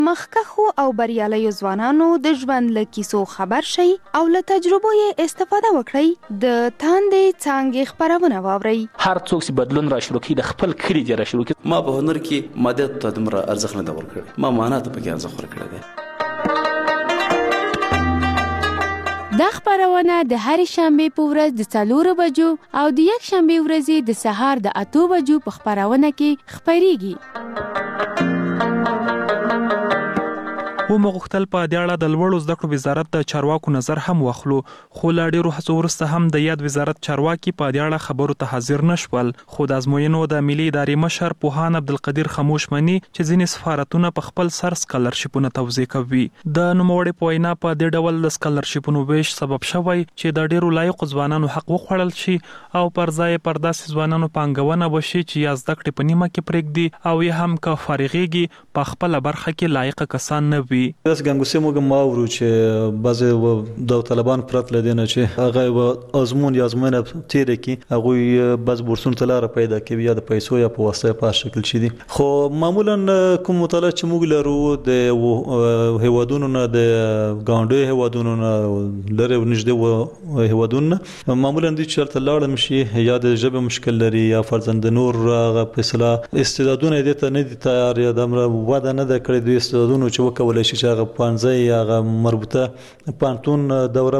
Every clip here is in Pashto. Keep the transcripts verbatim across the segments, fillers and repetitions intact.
مخکښو او بریالیو ځوانانو د ژوند له کیسو خبر شئ او له تجربو یې استفاده وکړئ. د تاندې څانګې خپرونه واورئ. هر څوک چې بدلون را شروع کړي د خپل کلي دې را شروع کړي. ما په هنر کې مادیات ته دومره ارزښت نه دی ورکړی، ما معنا ته پکې ارزښت ورکړی دی. دا خپرونه د هرې شنبې په ورځ د څلورو بجو او د یک شنبې ورځې د سهار د اتو بجو په خپرونه کې خپریږي. و مغختل په دې اړه د لوړو زده کړو وزارت د چارواکو نظر هم واخلو، خو لا ډیرو هڅو وروسته هم د یاد وزارت چارواکي په دې اړه خبرو ته حاضر نشول. خو د ازموینو د ملي ادارې مشر پوهان عبدالقدیر خموش مني چې ځینې سفارتونه په خپل سر سکالرشیپونه توزیع کوي. د نوموړي په وینا په دې ډول د سکالرشیپونو ویش سبب شوی چې د ډیرو لایقو ځوانانو حق وخوړل شي او پر ځای پر داسې ځوانانو پانګونه وشي چې یا زده کړې په نیمه کې پرېږدي او یا هم که فارغېږي په خپله برخه کې لایق کسان نه وي. داس ګنګوسې موږ ما ورو چې بعضې د طالبان پرت لدینه چې هغه ازمون یا ازمونه تیر کی هغه بعض بورسون ته لار پیدا کوي یا د پیسو یا په واسطه په شکل شي دي. خو معمولا کوم مطالعه چې موږ لرو د هیوادونو نه د ګاونډي هیوادونو نه لره نږدې هیوادونو معمولا دي چې تل لاړ مشي یا د ژبه مشکل لري یا فرزند نور غ فیصله استعدادونه دي ته نه دي تیار یا د وعده نه د کړې د استعدادونو چې وکول شي چې هغه پانځه یا هغه مربوطه پانتون دوره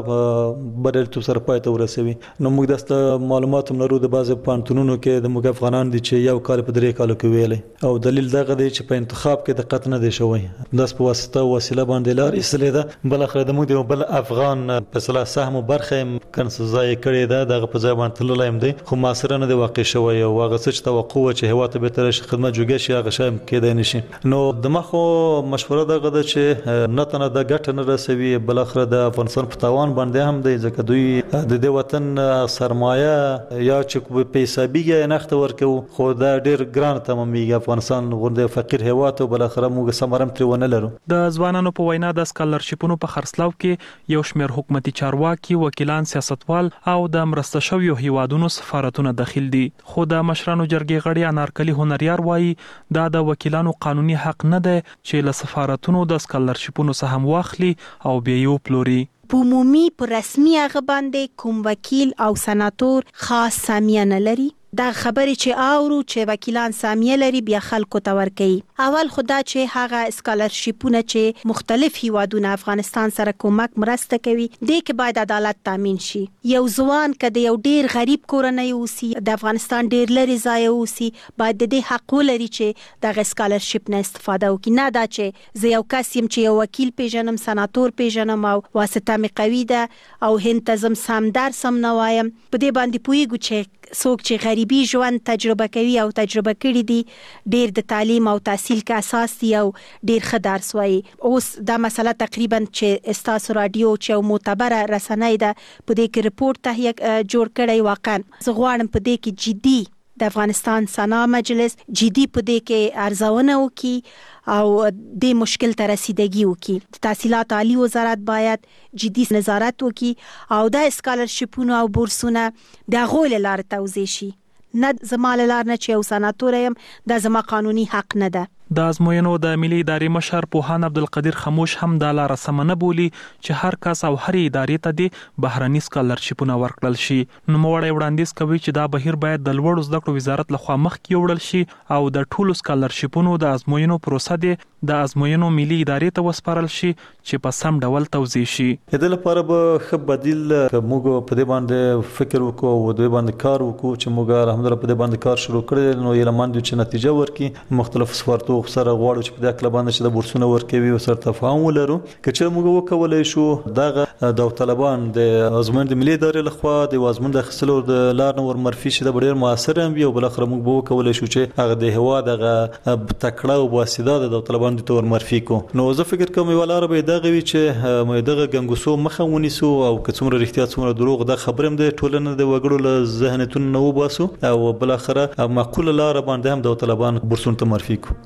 بدل تو سره پای ته ورسوي. نو موږ داسته معلومات هم لرو د بعض پانتونونو کې د موږ افغانان دي چې یو کال په درې کالو کې ویلې او دلیل دغه دی چې په انتخاب کې دقت نه دی شوی. داس په واسطه وسیله باندې لار ایستلې ده. بل اخر د موږ د بل افغان په صلاح سهم برخه کنسزای کړی ده دغه په ځای باندې تللی هم دی خو معاصره نه دی واقع شوی او هغه څه چې توقع و چې هوا ته به تر خدمت جوړ شي هغه شایم کېدای نشي. نو د مخو مشوره دغه ده چې نه تنه د ګټه نه رسوي بل اخر د افغانستان په تاوان باندې هم دی ځکه دوی د دې وطن سرمایه یا چې په حسابي نخت ورکو خو دا ډیر ګران تمامېږي. افغانستان غونډه فقیر هیواد او بل اخر موږ سمرم تر ونه لرو. د ځوانانو په وینا د سکالرشیپونو په خرڅلاو کې یو شمېر حکومتي چارواکي وکیلان سیاستوال او د مرسته شویو هیوادونو سفارتونه داخل دي. خو د مشرانو جرګې غړي انارکلي هنریار وایي دا د وکیلانو قانوني حق نه دی چې له سفارتونو د سکالرشیپونو څخه هم واخلي او بیا یو پلوري. په عمومي په رسمي هغه باندې کوم وکیل او سناتور خاص سامیه نه لري. دا خبرې چې اورو چې وکیلان سامیه لري بیا خلکو ته ورکوي. اول خدا چې هغه سکالرشیپونه چې مختلف هیوادونه افغانستان سره کومک مرسته کوي د کې باید عدالت تامین شي. یو ځوان که د یو ډیر غریب کورنۍ اوسي د افغانستان ډیر لري ځای اوسي باید د دې حق ولري چې دغه سکالرشیپ نه استفاده وکړي. نه دا چې زه یو کس یم چې یو وکیل پیژنم سناتور پیژنم او واسطه مې قوي ده او هند ته ځم سم درس هم نه وایم په دې باندې پوهیږو چې څوک چې غریبي ژوند تجربه کوي او تجربه کړي دي ډیر د تعلیم او تحصیل کې اساس دی او ډیر ښه درس وایي. اوس دا مسله تقریبا چې استاسو رادیو چې معتبره رسنۍ ده په دې کې رپورټ تهیه جوړ کړی. واقعا زه غواړم په دې کې جدي د افغانستان سنا مجلس جدي په دې کې ارزونه وکړي او د مشکل ته رسیدګي وکړي. د تحصیلات عالی وزارت باید جدي نظارت وکړي او د سکالرشیپونو او بورسونه د غول لار توزیع شي. نه زما لار نه چې یو سناتور یم دا زما قانوني حق نه ده. د ازموینو د ملي ادارې مشر پوهان عبدالقدیر خموش هم دا لاره سمه نه بولي چې هر کس او هر ادارې ته د بهرني سکالرشیپونه ورکړل شي. نوموړی وړاندیز کوي چې دا بهیر باید د لوړو زده کړو وزارت لخوا مخکې وړل شي او د ټولو سکالرشیپونو د ازموینو پروسه د ازموینو ملي ادارې ته وسپارل شي چې په سم ډول توزیع شي. د دې لپاره به ښه بدیل موږ په دې باندې فکر وکړو او د باندې کار وکړو چې موږ الحمدلله په دې باندې کار شروع کړی نو یې لمن چې نتیجه ورکړي. مختلف سفارتو سره غواړو چې په دې کله باندې چې د بورسونه ورکوي او سره تفاهم ولرو که چې موږ وکولای شو دغه د طالبان د ازمون د ملي ادارې لخوا د ازمون د خصلو د لار نور مرفي شي د ډیر موثر هم وي او بل اخر موږ وکولای شو چې هغه د هوا دغه تکړه او واسطه د طالبان د تور مرفي کو. نو زه فکر کوم یو لار به دغه وی چې مې دغه ګنګوسو مخه ونیسو او که څومره احتیاط څومره دروغ د خبرم د ټولنه د وګړو له ذهنتون نه وباسو او بل اخر معقوله لار باندې هم د طالبان بورسون ته مرفي کو.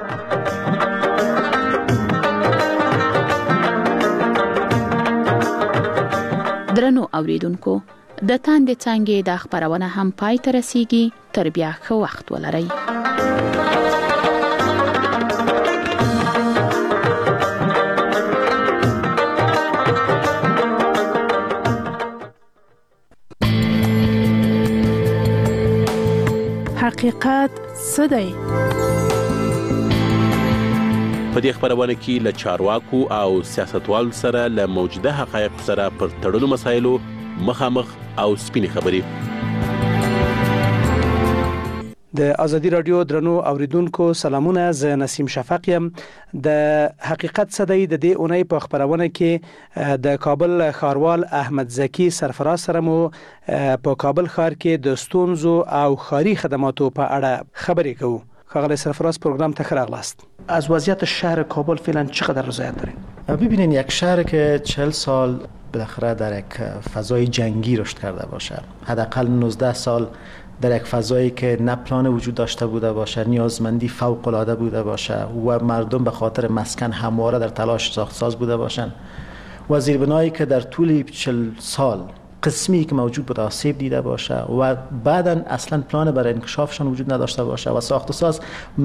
درنو اوریدونکو د تاندې څانګې د خبرونه هم پای ته رسیږي. تر بیا ښه وخت ولرئ. حقیقت څه دی؟ په دې خبرونه کې له چارواکو او سیاستوالو سره له موجوده حقایق سره پر تړلو مسایلو مخامخ او سپینې خبرې. د ازادي رادیو درنو اوریدونکو سلامونه، زه نسیم شفق یم. د حقیقت څه دی د دې اونۍ په خبرونه کې د کابل ښاروال احمد زکی سرفراز سره مو په کابل ښار کې د ستونزو او ښاري خدماتو په اړه خبرې کوو. خاله سرفراز پروگرام تخیر اغلاست. از وضعیت شهر کابل فعلا چقدر رضایت دارین؟ ببینین یک شهر که چهل سال بالاخره در یک فضای جنگی رشد کرده باشه، حداقل نوزده سال در یک فضایی که نه پلان وجود داشته بوده باشه، نیازمندی فوق العاده بوده باشه و مردم به خاطر مسکن همواره در تلاش ساختساز بوده باشن و زیربنایی که در طول چهل سال قسمی که موجود بود آسیب دیده باشه و بعداً اصلا پلان برای انکشافشان وجود نداشته باشه و ساخت و ساز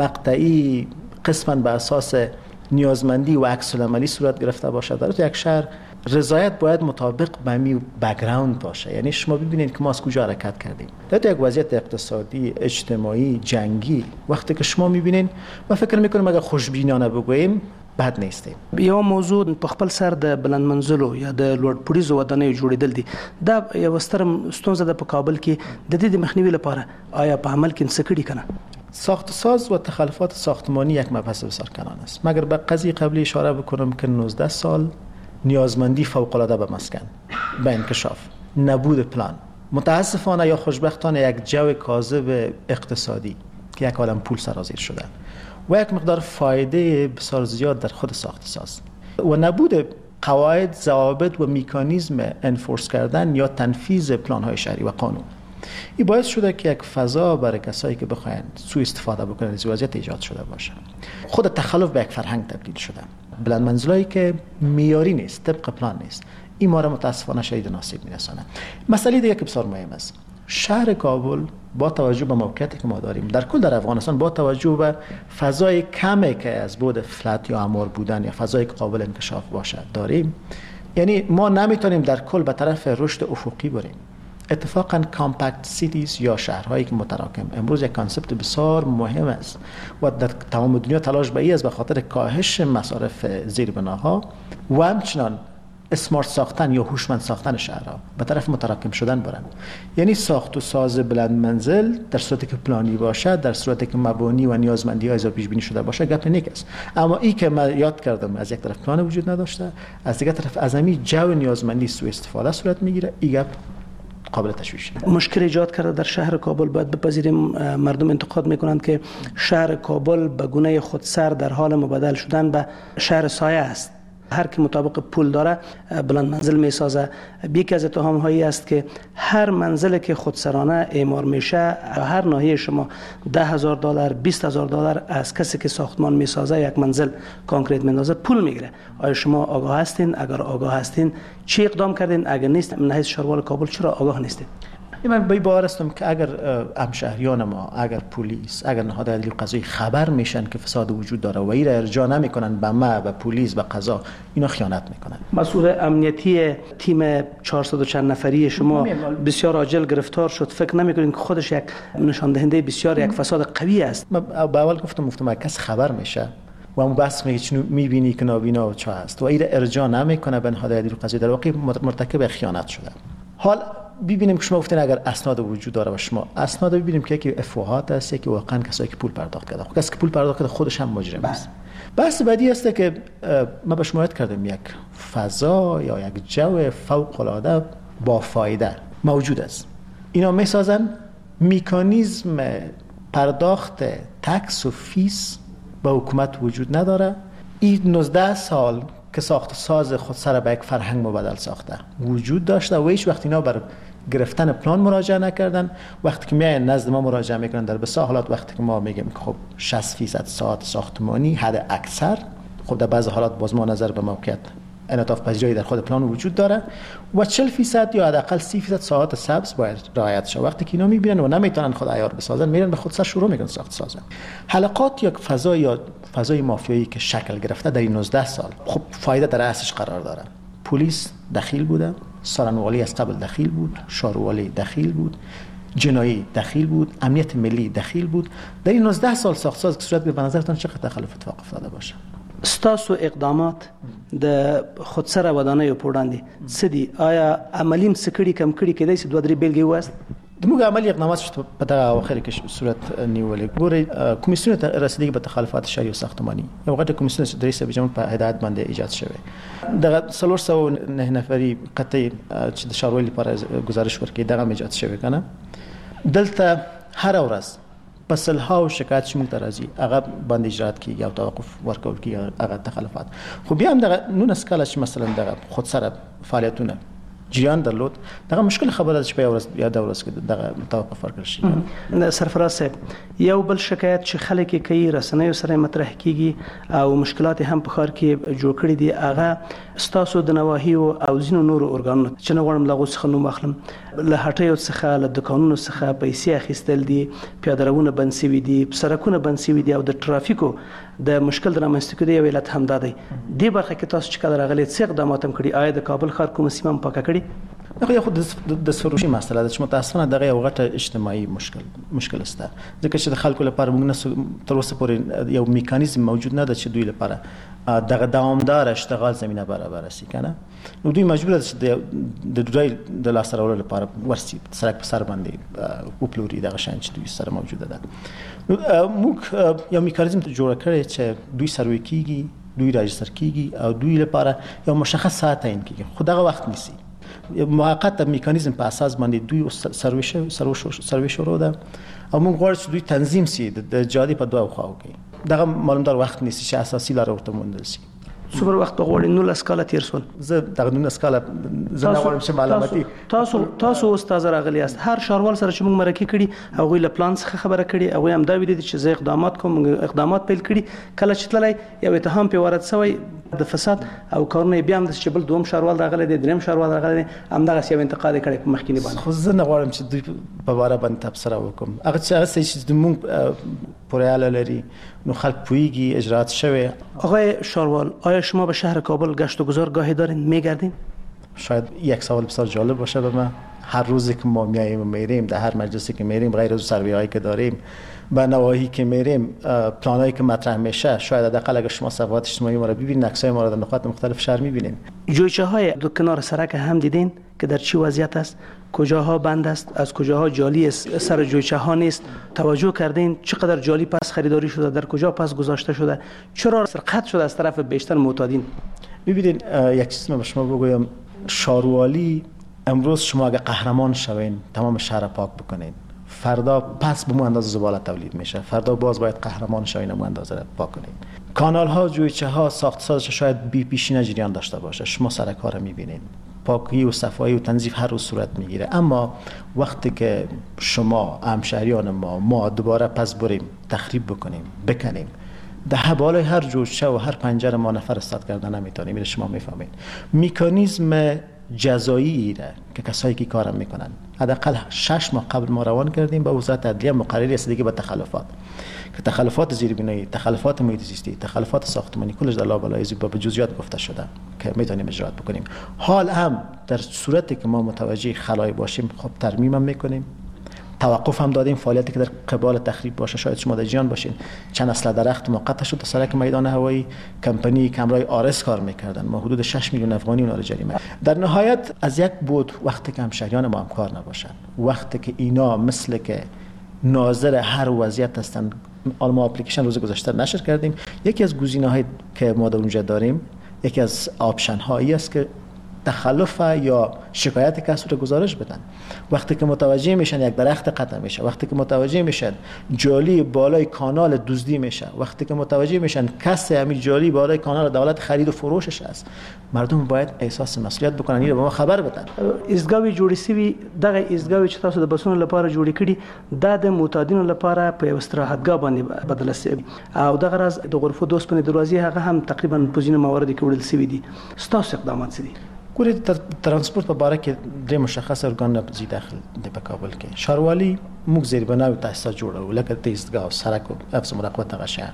مقطعی قسماً به اساس نیازمندی و عکس العملی صورت گرفته باشه، در یک شهر رضایت باید مطابق به می بک‌گراند باشه. یعنی شما ببینید که ما از کجا حرکت کردیم. در یک وضعیت اقتصادی، اجتماعی، جنگی وقتی که شما میبینین و فکر میکنم اگر خوشبینانه بگوییم بد نیستیم. یو موضوع په خپل سر د بلند منزلو یا د لوړ پوړیزو ودانیو جوړیدل دي. دا یو ستر ستونزه ده په کابل کې. د دې د مخنیوي لپاره آیا په عمل کې څه کړي کنه؟ ساخت ساز و تخلفات ساختمانی یک مبحث بسیار کلان است. مگر به قضیه قبلی اشاره بکنم که نوزده سال نیازمندی فوق العاده به مسکن، به انکشاف، نبود پلان، متاسفانه یا خوشبختانه یک جو کاذب اقتصادی که یک عالم پول سرازیر شده و یک مقدار فایده بسیار زیاد در خود ساخت ساز و نبود قواعد، ضوابط و مکانیزم انفورس کردن یا تنفیذ پلان های شهری و قانون، این باعث شده که یک فضا برای کسایی که بخواین سوء استفاده بکنن از وضعیت ایجاد شده باشه. خود تخلف به یک فرهنگ تبدیل شده. بلند منزلایی که معیاری نیست، طبق پلان نیست، این ما را متاسفانه شدید آسیب میرسونه. مسئله دیگه که بسیار مهم است، شهر کابل با توجه به موقعیتی که ما داریم در کل در افغانستان، با توجه به فضای کمی که از بود فلت یا امار بودن یا فضای قابل انکشاف باشه داریم، یعنی ما نمیتونیم در کل به طرف رشد افقی بریم. اتفاقا کامپکت سیتیز یا شهرهایی که متراکم امروز یک کانسپت بسیار مهم است و در تمام دنیا تلاش به این است به خاطر کاهش مصارف زیربناها و همچنان اسمارت ساختن یا هوشمند ساختن شهرها به طرف متراکم شدن برن. یعنی ساخت و ساز بلند منزل در صورتی که پلانی باشد، در صورتی که مبانی و نیازمندی ها پیش بینی شده باشه گپ نیک است. اما این که من یاد کردم از یک طرف پلان وجود نداشته، از دیگر طرف از همین جو نیازمندی سوء استفاده صورت میگیره، این گپ قابل تشویش. مشکل ایجاد کرده در شهر کابل. باید بپذیریم مردم انتقاد میکنند که شهر کابل به گونه خودسر در حال مبادل شدن به شهر سایه است. هر کی مطابق پول داره بلند منزل میسازه. یکی از اتهام هایی است که هر منزل که خودسرانه اعمار میشه، هر ناحیه شما ده هزار دلار، بیست هزار دلار از کسی که ساختمان میسازه یک منزل کانکریت میندازه پول میگیره. آیا شما آگاه هستین؟ اگر آگاه هستین چی اقدام کردین؟ اگر نیست من حیث شهروال کابل چرا آگاه نیستین؟ من به باور هستم که اگر همشهریان ما، اگر پلیس، اگر نهادهای عدلی و قضایی خبر میشن که فساد وجود داره و این را ارجاع نمیکنن به ما، به پلیس، به قضا، اینا خیانت میکنن. مسئول امنیتی تیم چهارصد و چند نفری شما بسیار عاجل گرفتار شد. فکر نمیکنین که خودش یک نشان دهنده بسیار یک فساد قوی است؟ من به اول گفتم گفتم کس خبر میشه و اون بس میبینی که نابینا و چه است و این را ارجاع نمیکنه به نهادهای عدلی و قضایی، در واقع مرتکب خیانت شده. حال ببینیم که شما گفتین اگر اسناد وجود داره و شما اسناد ببینیم که یکی افواهات است، یکی واقعا کسایی که پول پرداخت کرده. خب کسی که پول پرداخت کرده خودش هم مجرم است. بحث بعدی است که ما به شما یاد کردم یک فضا یا یک جو فوق العاده با فایده موجود است. اینا میسازن مکانیزم پرداخت تکس و فیس به حکومت وجود نداره. این نوزده سال که ساخت ساز خود سر به یک فرهنگ مبادل ساخته وجود داشته و هیچ وقت اینا بر گرفتن پلان مراجعه نکردن. وقتی که میاین نزد ما مراجعه میکنن در بسیار حالات، وقتی که ما میگیم که خب شصت فیصد ساعت ساختمانی حد اکثر، خب در بعض حالات باز ما نظر به موقعیت انعطاف پذیری در خود پلان وجود داره و چهل فیصد یا حداقل سی فیصد ساعت سبز باید رعایت شه. وقتی که اینا میبینن و نمیتونن خود عیار بسازن، میرن به خود سر شروع میکنن ساخت سازن. حلقات یا فضا یا فضای مافیایی که شکل گرفته در این نوزده سال، خب فایده در اصلش قرار داره. پلیس دخیل بوده، سارنوالی از قبل دخیل بود، شاروالی دخیل بود، جنایی دخیل بود، امنیت ملی دخیل بود. در این نوزده سال ساختساز که صورت به نظرتان چقدر تخلف اتفاق افتاده باشه؟ ستاسو اقدامات د خودسره ودانیو په وړاندې څه دي؟ آیا عملي څه کړي کم کړي کېدای شي دوه درې بیلګې ووایاست؟ موږ عملي اقدامات چې په دغه اواخر کې صورت نیولې. ګورئ کمیسیون رسیدگی به تخلفات شهری و ساختمانی یو غټه کمیسیون چې رئیس جمهور په هدایت باندې ایجاد شوی، دغه څلور سوه نه نفري قطعي چې د ښاروالۍ لپاره گزارش ورکړي دغه ایجاد شوی کنه. دلته هر ورځ په سلهاو شکایت چې موږ ته راځي هغه باندې اجرات کیږي او توقف ورکول کیږي هغه تخلفات. خو بیا هم دغه نونس کاله چې مثلا دغه خودسره فعالیتونه جریان درلود، دغه مشکل خبره ده چې په یو ورځ یا د ورځ کې دغه توقف ورکړل شي. سرفراز صاحب، یو بل شکایت چې خلک یې کوي رسنیو سره مطرح کیږي او مشکلات هم په ښار کې جوړ کړي دي، هغه ستاسو د نواحیو او ځینو نورو ارګانونو چې نه غواړم له هغو څخه نوم اخلم، له هټیو څخه له دوکانونو څخه پیسې اخیستل دي، پیاده روونه بند سوي دي، سړکونه بند سوي دي او د ټرافیکو د مشکل د رامنځته کېدو یو علت همدا دی. دې برخه کې تاسو چې کله راغلي څه اقدامات هم کړي؟ آیا د کابل ښار کومه سیمه هم پاکه کړې؟ دغه یو خو د سفروشي مسله ده چې متاسفانه دغه یو غټه اجتماعي مشکل مشکل است، ځکه چې د خلکو لپاره موږ تر اوسه پورې یو میکانیزم موجود نه ده چې دوی لپاره دغه دوامدار اشتغال زمينه برابر شي کنه. نو دوی مجبور دي چې د دوی د لاس راوړلو لپاره ورسي سرک په سر باندې او پلوري دغه شان چې دوی سره موجوده ده. نو موږ یو میکانیزم جوړ کړی چې دوی سروي کیږي، دوی راجستر کیږي او دوی لپاره یو مشخص ساعت تعیین کیږي، خو دغه وخت نیسي. موقت میکانیزم په اساس باندې دوی سروي شو سروي شروع ده او موږ غواړو چې دوی تنظیم سي د جادي په دوه خواو کې. دغه معلومدار وخت نیسي چې اساسي لار ورته موندل سي. څومره وخت په غوړې نولس کاله تیر شول؟ زه دغه نولس کاله زه نه غواړم چې معلوماتي تاسو تاسو استاد راغلی یاست، هر ښاروال سره چې موږ مرکه کړي هغوی له پلان څخه خبره کړي، هغوی هم دا ویلي دي چې زه اقدامات کوم، اقدامات پیل کړي. کله چې تللی یو اتهام پې وارد شوی د فساد او کارونه بیا هم داسې چې بل دوم ښاروال راغلی دی، درېیم ښاروال راغلی دی، همدغسې یو انتقاد یې کړی په مخکیني باندې. خو زه نه غواړم چې دوی په باره باندې تبصره وکړم. هغه چې هغه څه چې موږ پورې اړه لري نو خلک پوهیږي اجرات شوی. آقای ښاروال، آیا شما به شهر کابل گشت و گذار گاهی دارین میگردین؟ شاید یک سوال بسیار جالب باشه به من. هر روزی که ما میاییم و میریم، در هر مجلسی که میریم، غیر از سروی هایی که داریم، به نواحی که میریم، پلانایی که مطرح میشه، شاید حداقل اگر شما صفحات اجتماعی ما رو ببینید، عکسای ما رو در نقاط مختلف شهر میبینید. جویچه های دو کنار سرک هم دیدین که در چی وضعیت است؟ کجاها بند است، از کجاها جالی است، سر جویچه ها نیست؟ توجه کردین چقدر جالی پس خریداری شده، در کجا پس گذاشته شده، چرا سرقت شده از طرف بیشتر معتادین؟ ببینید یک چیز من به شما بگویم، شاروالی امروز شما اگه قهرمان شوین تمام شهر پاک بکنین، فردا پس به مو اندازه زباله تولید میشه، فردا باز باید قهرمان شوین مو اندازه پاک کنین. کانال ها، جویچه ها، ساختسازش شاید بی پیشینه جریان داشته باشه، شما سرک ها رو میبینین، پاکی و صفایی و تنظیف هر روز صورت میگیره. اما وقتی که شما همشهریان ما ما دوباره پس بریم تخریب بکنیم، بکنیم، ده بالای هر جویچه و هر پنجره ما نفر استاد کردن نمیتونیم. میره شما میفهمین میکانیزم جزایی ایره که کسایی که کارم میکنن حداقل شش ماه قبل ما روان کردیم به وزارت عدلیه مقرری رسیدگی به تخلفات که تخلفات زیربنایی، تخلفات محیط زیستی، تخلفات ساختمانی کلش در لابلای زیبا به جزئیات گفته شده که میتونیم اجرات بکنیم. حال هم در صورتی که ما متوجه خلای باشیم خب ترمیم هم میکنیم، توقف هم دادیم فعالیتی که در قبال تخریب باشه. شاید شما در جیان باشین چند اصل درخت ما قطع شد، سرک میدان هوایی کمپانی کمرای آرس کار میکردن، ما حدود شش میلیون افغانی اونا رو جریمه. در نهایت از یک بود وقتی که همشهریان ما هم کار نباشن، وقتی که اینا مثل که ناظر هر وضعیت هستن، ما اپلیکیشن روز گذشته نشر کردیم. یکی از گزینه‌هایی که ما در اونجا داریم، یکی از آپشن هایی است که تخلف یا شکایت کسی رو گزارش بدن. وقتی که متوجه میشن یک درخت قطع میشه، وقتی که متوجه میشن جالی بالای کانال دزدی میشه، وقتی که متوجه میشن کسی همین جالی بالای کانال دولت خرید و فروشش است، مردم باید احساس مسئولیت بکنن، اینو به ما خبر بدن. ایستگاوی جوړی سوي، دغه ایستگاوی چې تاسو د بسونو لپاره جوړی کړي د معتادینو لپاره په استراحتګاه باندې بدل شوی او دغه راز د غرفو د اوسپنې دروازې هغه هم تقریبا په ځینو مواردو کې وړل شوی دي. ستاسو اقدامات څه دي؟ ګورې ترانسپورت په باره کې درې مشخص ارګان زی داخل دی په کابل کې. ښاروالي موږ زیربنا او تاسیسات جوړو لکه د ایستګاه او سړک او حفظ مراقبت هغه شیان.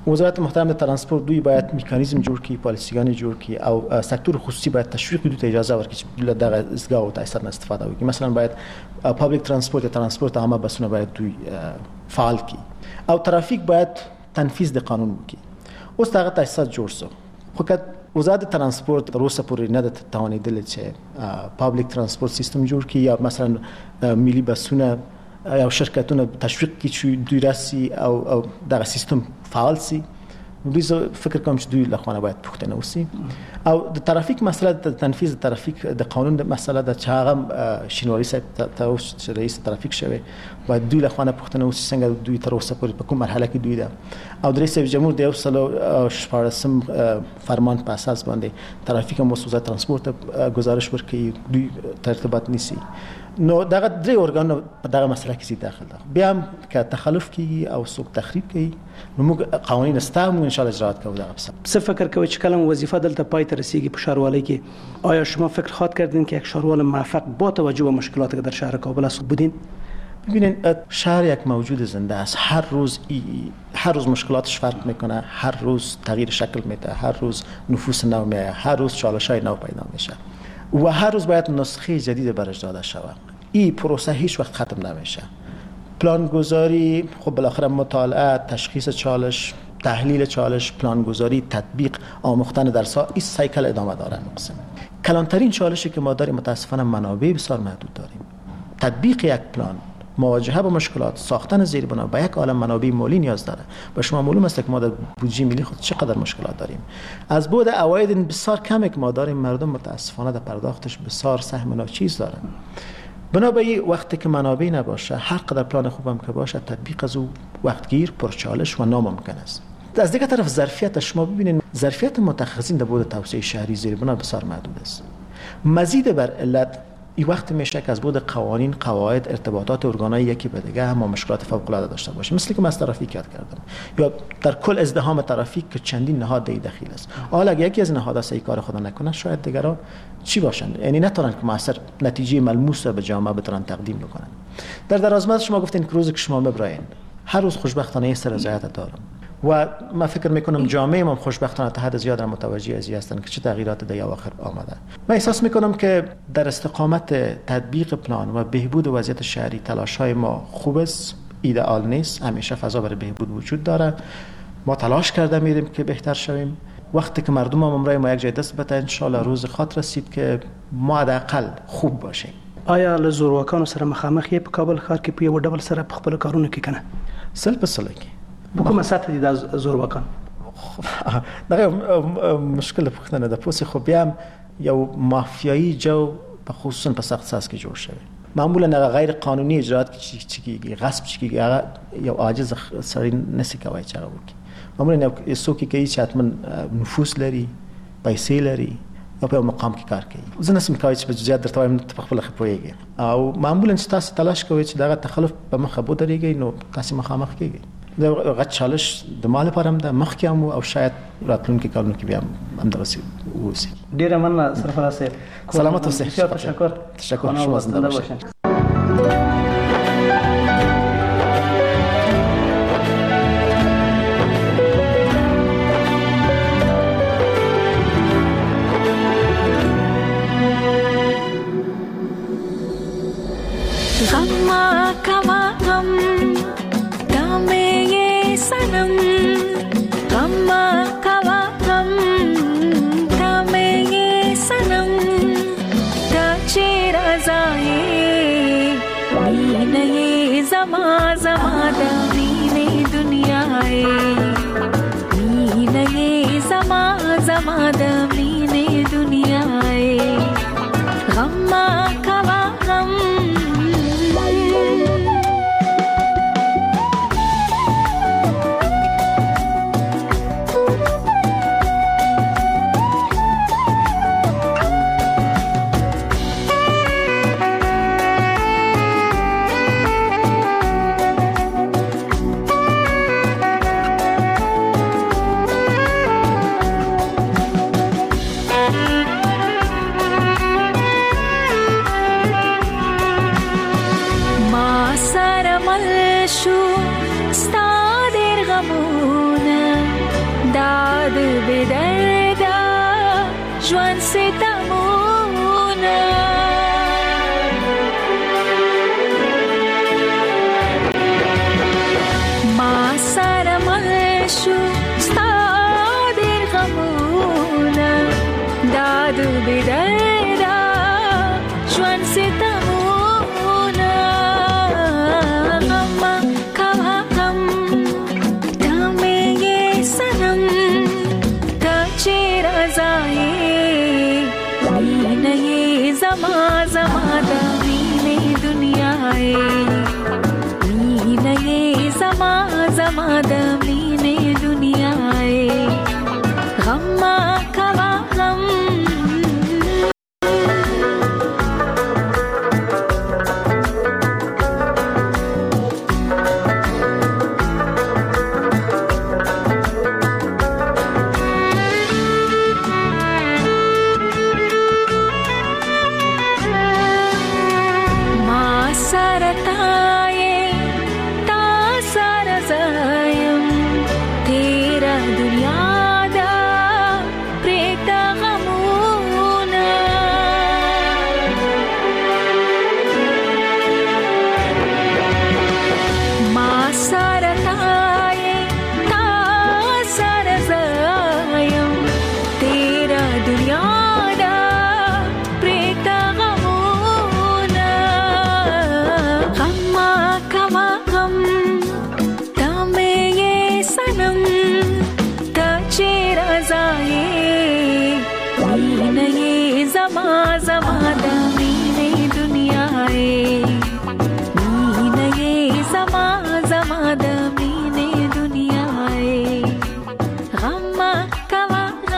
وزارت محترم ترانسپورت دوی باید میکانیزم جوړ کړي، پالیسیګان جوړ کړي او سکتور خصوصي باید تشویق دوی ته اجازه ورکړي چې دغه ازګاو او تایسر نه استفاده وکړي. مثلا باید پابلیک ترانسپورت یا ترانسپورت عامه بسونه باید دوی فعال کړي او ترافیک باید تنفیذ د قانون وکړي. اوس دغه تاسیسات جوړ شو، خو که وزارت ترانسپورت تر اوسه پورې نه ده توانېدلې چې پابلیک ترانسپورت سیستم جوړ کړي یا مثلا ملي بسونه یا شرکتونه تشویق کړي چې دوی راسي او او دغه سیستم فعال سي، دوی فکر کوم چې دوی لخوا باید پوښتنه وسی. او د ترافیک مسله د تنفیذ ترافیک د قانون د مسله د چاغم شینواری صاحب ته اوس رئیس ترافیک شوی باید دوی لخوا پوښتنه وسی څنګه دوی تر اوسه پورې په کوم مرحله کې دوی ده او د رئیس جمهور د اوسلو شپږم فرمان په اساس باندې ترافیک مو وزارت ترانسپورت گزارش ورکړي دوی ترتیبات نیسي. نو دغه درې ارګان په دغه مسله کې داخل ده. بیا هم که تخلف کیږي او څوک تخریب کوي نو موږ قوانین استعمال ان شاء الله اجرات کوو. دغه څه فکر کوي چې کلم وظیفه دلته پای ته رسیږي په شهروالۍ کې، آیا شما فکر خواهد کردین که یک شهروال موفق با توجه به مشکلاتی که در شهر کابل است بودین؟ ببینید شهر یک موجود زنده است، هر روز ای هر روز مشکلاتش فرق میکنه، هر روز تغییر شکل میده، هر روز نفوس نو میاد، هر روز چالش‌های نو پیدا میشه و هر روز باید نسخه جدید برش داده شود. این پروسه هیچ وقت ختم نمیشه. پلانگذاری، خب بالاخره مطالعه، تشخیص چالش، تحلیل چالش، پلانگذاری، تطبیق، آموختن درس‌ها، این سایکل ادامه داره. مقسم کلانترین چالشی که ما داریم متاسفانه منابع بسیار محدود داریم. تطبیق یک پلان، مواجهه با مشکلات، ساختن زیربنا با یک عالم منابع مالی نیاز داره. به شما معلوم است که ما در بودجه ملی خود چقدر مشکلات داریم. از بعد عواید بسیار کمی که ما داریم، مردم متاسفانه در پرداختش بسیار سهم ناچیز دارن. بنابراین وقتی که منابع نباشه، هر قدر پلان خوبم که باشه، تطبیق از او وقتگیر، پرچالش و ناممکن است. از دیگه طرف ظرفیت شما ببینید، ظرفیت متخصصین در بود توسعه شهری زیربنا بسیار محدود است. مزید بر علت این وقت میشه که از بود قوانین، قواعد، ارتباطات ارگان‌های یکی به دیگه هم مشکلات فوق‌العاده داشته باشه. مثل که من از ترافیک یاد کردم یا در کل ازدحام ترافیک که چندین نهاد در دخیل است. حالا اگه یکی از نهادها صحیح کار خود نکنه، شاید دیگران چی باشن؟ یعنی نتونن که موثر نتیجه ملموس به جامعه بتونن تقدیم بکنن. در درازمد شما گفتین که روزی که شما میبراین، هر روز خوشبختانه سر رضایت دارم و من فکر میکنم جامعه ما خوشبختانه تا حد زیاد متوجه از هستن که چه تغییرات در اواخر آمده. من احساس میکنم که در استقامت تطبیق پلان و بهبود وضعیت شهری تلاش‌های ما خوب است، ایدئال نیست، همیشه فضا برای بهبود وجود داره. ما تلاش کرده میریم که بهتر شویم. وقتی که مردم هم امرای ما یک جای دست بده، ان شاء الله روز خاط رسید که ما حداقل خوب باشیم. آیا له زورواکانو سره مخامخ یې په کابل ښار کې په یو ډول سره په خپل کارونه کې کنه؟ سل په سل کې په کومه سطح دي د زورواکان؟ دغه مشکل پوښتنه ده. پوسې خو بیا هم یو مافیایی جو په خصوصا په سخت ساس کې جوړ شوی. معمولا هغه غیر قانوني اجرات چې کیږي، غصب چې کیږي، هغه یو عاجز سړی نسی کوي چې هغه وکړي. معمولا یو څوک کوي چې حتما نفوذ لري، پیسې لري او په مقام کې کار کوي. زه نسم کوي چې په جزئیات درته وایم ته خپل خپويږي او معمولا چې تاسو تلاش کوئ چې دغه تخلف په مخه بو درېږي نو تاسو مخامخ کیږي. دا غټ چالش د مال لپاره هم د مخ کې هم او شاید راتلونکي کارونو کې بیا هم درسي وسی. ډیره مننه سرفراز صاحب. سلامت اوسئ. تشکر. تشکر. شما زنده باشید. ژوند ستمونه ما سره مل شو ستا ډېر غمونه دا د بېدرده ژوند ستمونه غم کوه غم ته مې یې صنم ته چېرې ځایې مینه یې زما زما د مینې دنیا یې مینه یې زما زما د مینې دنیا یې غم کوه غم زما زما د مینې دنیا یې